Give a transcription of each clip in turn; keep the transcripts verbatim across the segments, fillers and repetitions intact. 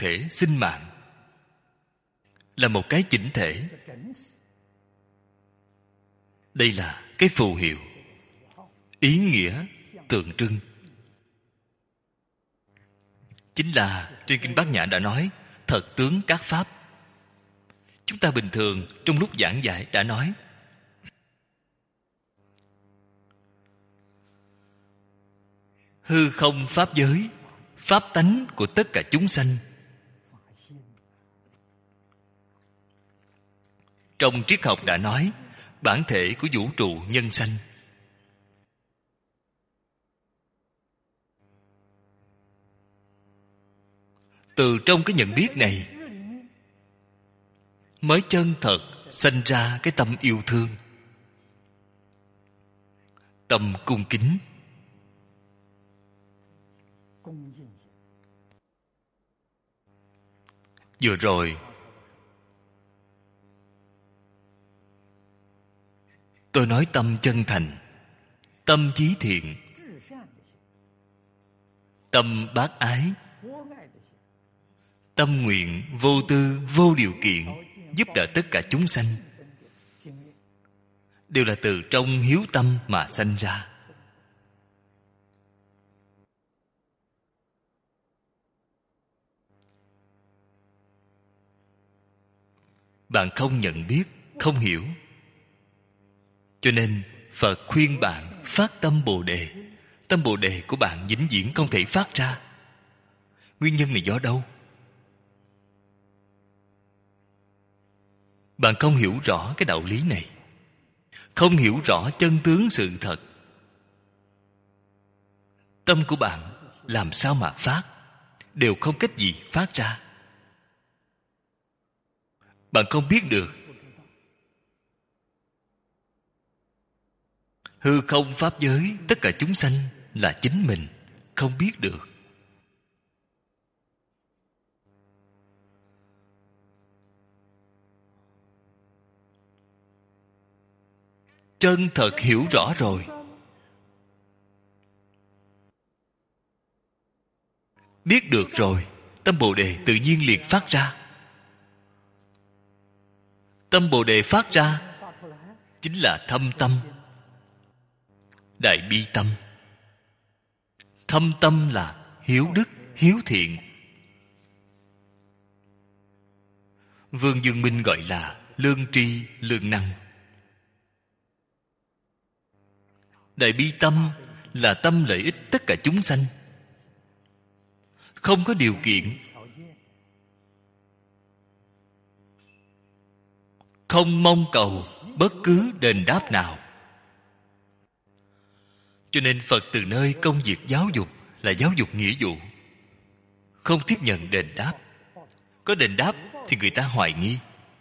thể sinh mạng, là một cái chỉnh thể. Đây là cái phù hiệu, ý nghĩa tượng trưng. Chính là trên Kinh Bát Nhã đã nói thật tướng các pháp. Chúng ta bình thường trong lúc giảng giải đã nói hư không pháp giới, pháp tánh của tất cả chúng sanh. Trong triết học đã nói bản thể của vũ trụ nhân sanh. Từ trong cái nhận biết này mới chân thật sanh ra cái tâm yêu thương, tâm cung kính. Vừa rồi tôi nói tâm chân thành, tâm chí thiện, tâm bác ái, tâm nguyện vô tư vô điều kiện giúp đỡ tất cả chúng sanh, đều là từ trong hiếu tâm mà sanh ra. Bạn không nhận biết, không hiểu, cho nên Phật khuyên bạn phát tâm Bồ Đề. Tâm Bồ Đề của bạn vĩnh viễn không thể phát ra. Nguyên nhân này do đâu? Bạn không hiểu rõ cái đạo lý này, không hiểu rõ chân tướng sự thật. Tâm của bạn làm sao mà phát, đều không cách gì phát ra. Bạn không biết được hư không pháp giới, tất cả chúng sanh là chính mình, không biết được. Chân thật hiểu rõ rồi, biết được rồi, tâm Bồ Đề tự nhiên liền phát ra. Tâm Bồ Đề phát ra chính là thâm tâm, đại bi tâm. Thâm tâm là hiếu đức, hiếu thiện. Vương Dương Minh gọi là lương tri, lương năng. Đại bi tâm là tâm lợi ích tất cả chúng sanh, không có điều kiện, không mong cầu bất cứ đền đáp nào. Cho nên Phật từ nơi công việc giáo dục là giáo dục nghĩa vụ, không tiếp nhận đền đáp. Có đền đáp thì người ta hoài nghi.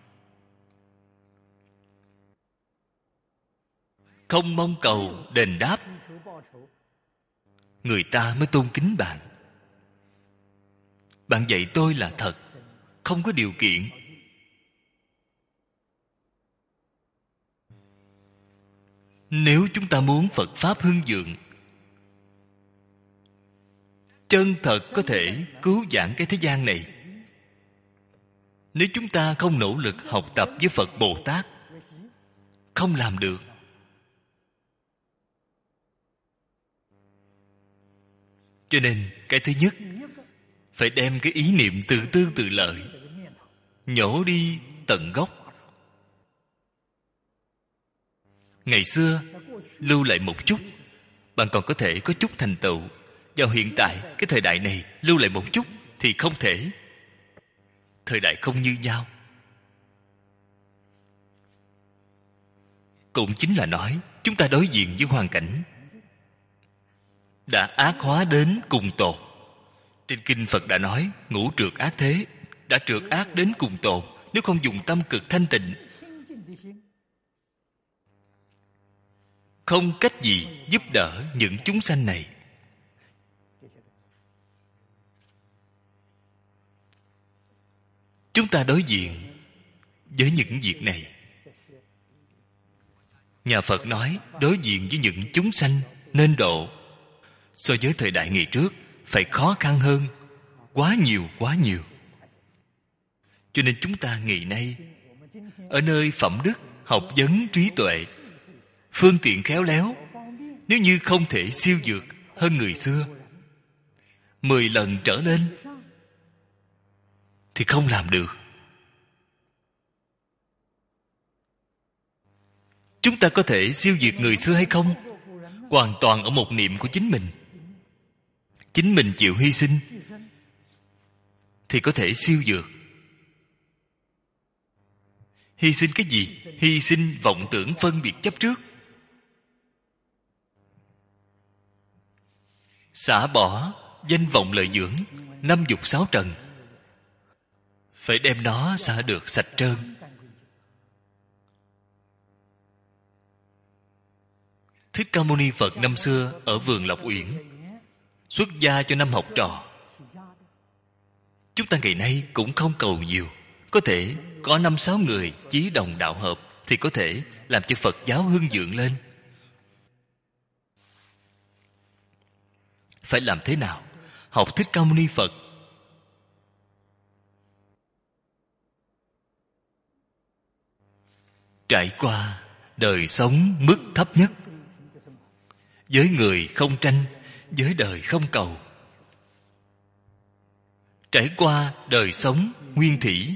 Không mong cầu đền đáp, người ta mới tôn kính bạn. Bạn dạy tôi là thật, không có điều kiện. Nếu chúng ta muốn Phật Pháp hưng vượng, chân thật có thể cứu vãn cái thế gian này, nếu chúng ta không nỗ lực học tập với Phật Bồ Tát, không làm được. Cho nên cái thứ nhất, phải đem cái ý niệm tự tư tự lợi nhổ đi tận gốc. Ngày xưa lưu lại một chút, bạn còn có thể có chút thành tựu. Vào hiện tại, cái thời đại này lưu lại một chút thì không thể. Thời đại không như nhau. Cũng chính là nói chúng ta đối diện với hoàn cảnh đã ác hóa đến cùng tột. Trên kinh Phật đã nói ngũ trược ác thế, đã trược ác đến cùng tột. Nếu không dùng tâm cực thanh tịnh, không cách gì giúp đỡ những chúng sanh này. Chúng ta đối diện với những việc này. Nhà Phật nói đối diện với những chúng sanh nên độ, so với thời đại ngày trước phải khó khăn hơn quá nhiều quá nhiều. Cho nên chúng ta ngày nay ở nơi phẩm đức, học vấn, trí tuệ, phương tiện khéo léo, nếu như không thể siêu vượt hơn người xưa mười lần trở lên thì không làm được. Chúng ta có thể siêu việt người xưa hay không? Hoàn toàn ở một niệm của chính mình. Chính mình chịu hy sinh thì có thể siêu vượt. Hy sinh cái gì? Hy sinh vọng tưởng phân biệt chấp trước. Xả bỏ danh vọng lợi dưỡng, năm dục sáu trần, phải đem nó xả được sạch trơn. Thích Ca Mâu Ni Phật năm xưa ở vườn Lộc Uyển xuất gia cho năm học trò. Chúng ta ngày nay cũng không cầu nhiều, có thể có năm sáu người chí đồng đạo hợp thì có thể làm cho Phật giáo hưng vượng lên. Phải làm thế nào? Học Thích Ca Mâu Ni Phật, trải qua đời sống mức thấp nhất, với người không tranh, với đời không cầu, trải qua đời sống nguyên thủy,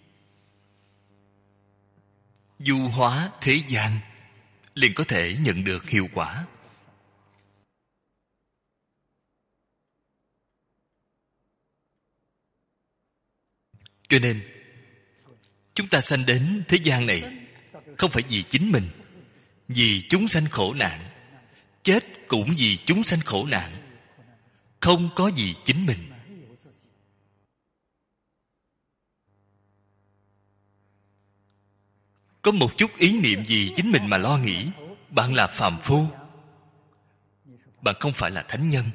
du hóa thế gian, liền có thể nhận được hiệu quả. Cho nên chúng ta sanh đến thế gian này không phải vì chính mình, vì chúng sanh khổ nạn. Chết cũng vì chúng sanh khổ nạn, không có gì chính mình. Có một chút ý niệm gì chính mình mà lo nghĩ, bạn là phàm phu, bạn không phải là thánh nhân.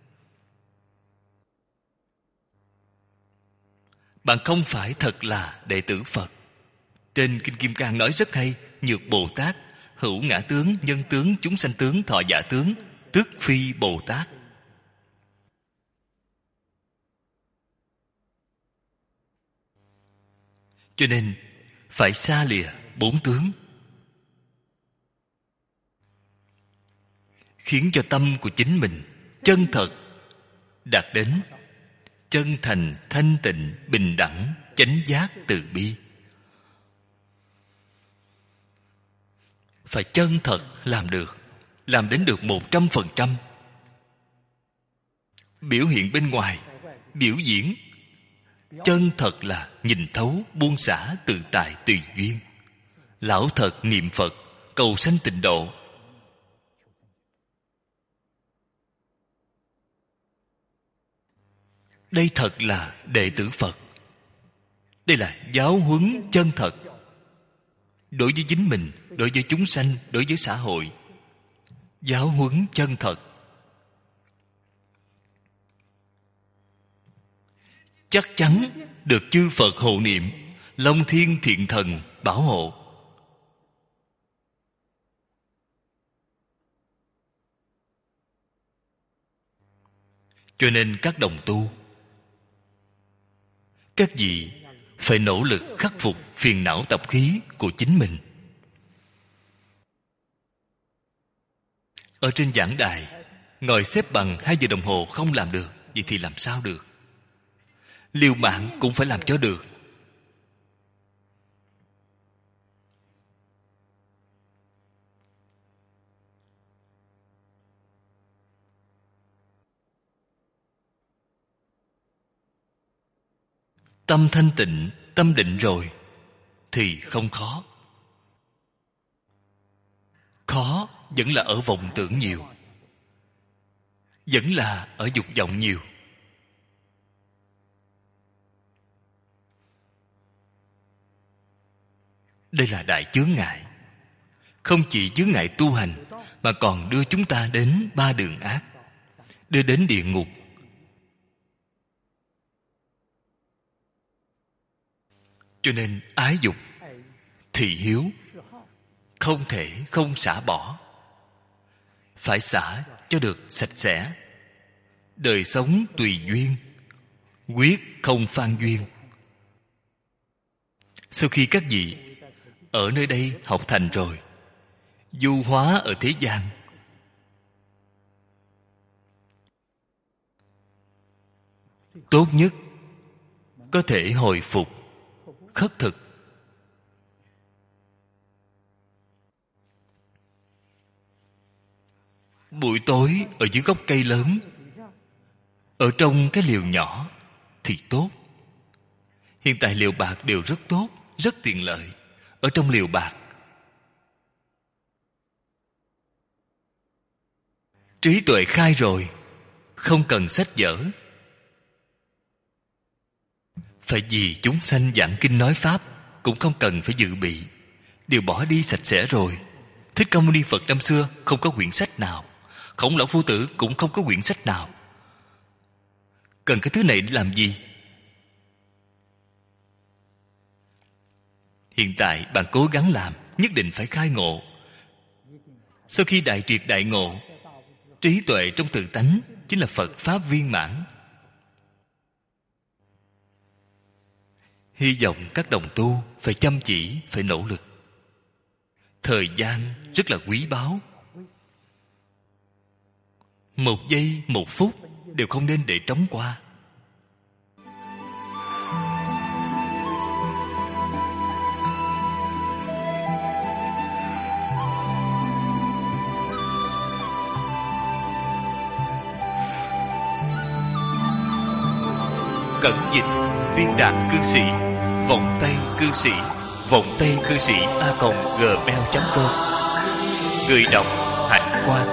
Bạn không phải thật là đệ tử Phật. Trên Kinh Kim Cang nói rất hay: Nhược Bồ Tát, hữu ngã tướng, nhân tướng, chúng sanh tướng, thọ giả tướng, tức phi Bồ Tát. Cho nên phải xa lìa bốn tướng, khiến cho tâm của chính mình chân thật đạt đến chân thành, thanh tịnh, bình đẳng, chánh giác, từ bi. Phải chân thật làm được, làm đến được một trăm phần trăm. Biểu hiện bên ngoài, biểu diễn chân thật là nhìn thấu, buông xả, tự tại, tùy duyên. Lão thật niệm Phật, cầu sanh tịnh độ. Đây thật là đệ tử Phật. Đây là giáo huấn chân thật. Đối với chính mình, đối với chúng sanh, đối với xã hội, giáo huấn chân thật. Chắc chắn được chư Phật hộ niệm, Long Thiên Thiện Thần bảo hộ. Cho nên các đồng tu, các vị phải nỗ lực khắc phục phiền não tập khí của chính mình. Ở trên giảng đài, ngồi xếp bằng hai giờ đồng hồ không làm được, vậy thì làm sao được? Liều mạng cũng phải làm cho được. Tâm thanh tịnh, tâm định rồi thì không khó. Khó vẫn là ở vọng tưởng nhiều, vẫn là ở dục vọng nhiều. Đây là đại chướng ngại. Không chỉ chướng ngại tu hành, mà còn đưa chúng ta đến ba đường ác, đưa đến địa ngục. Cho nên ái dục, thị hiếu không thể không xả bỏ. Phải xả cho được sạch sẽ. Đời sống tùy duyên, quyết không phan duyên. Sau khi các vị ở nơi đây học thành rồi, du hóa ở thế gian, tốt nhất có thể hồi phục khất thực. Buổi tối ở dưới gốc cây lớn, ở trong cái liều nhỏ thì tốt. Hiện tại liều bạc đều rất tốt, rất tiện lợi. Ở trong liều bạc, trí tuệ khai rồi, không cần sách vở. Phải vì chúng sanh giảng kinh nói pháp, cũng không cần phải dự bị, đều bỏ đi sạch sẽ rồi. Thích Ca Mâu Ni Phật năm xưa không có quyển sách nào, Khổng Lão Phu Tử cũng không có quyển sách nào. Cần cái thứ này để làm gì? Hiện tại bạn cố gắng làm, nhất định phải khai ngộ. Sau khi đại triệt đại ngộ, trí tuệ trong tự tánh chính là Phật Pháp viên mãn. Hy vọng các đồng tu phải chăm chỉ, phải nỗ lực. Thời gian rất là quý báu. Một giây, một phút đều không nên để trống qua. Cẩn dịch viên đạt cư sĩ, vọng tây cư sĩ, vọng tây cư sĩ a còng gmail chấm com. Người đọc Hạnh Quang.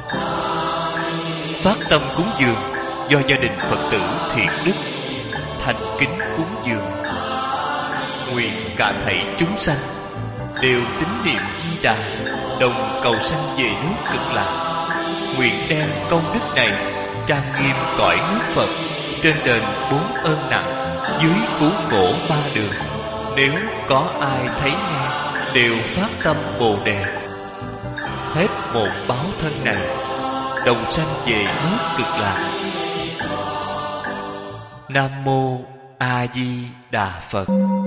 Phát tâm cúng dường do gia đình Phật tử thiện đức, thành kính cúng dường. Nguyện cả thảy chúng sanh đều tín niệm Di Đà, đồng cầu sanh về nước Cực Lạc. Nguyện đem công đức này trang nghiêm cõi nước Phật, trên đền bốn ơn nặng, dưới cứu khổ ba đường. Nếu có ai thấy nghe đều phát tâm Bồ Đề, hết một báo thân này, đồng sanh về nước Cực Lạc. Nam mô A Di Đà Phật.